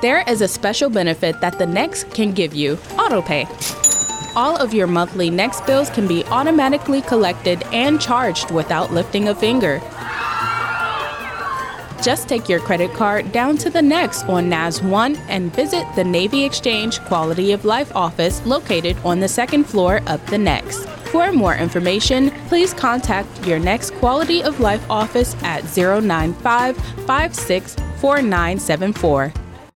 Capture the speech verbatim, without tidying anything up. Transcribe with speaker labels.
Speaker 1: There is a special benefit that the Next can give you: AutoPay. All of your monthly Next bills can be automatically collected and charged without lifting a finger. Just take your credit card down to the Next on N A S one and visit the Navy Exchange Quality of Life office located on the second floor of the Next. For more information, please contact your Next Quality of Life office at zero nine five, five six four nine seven four.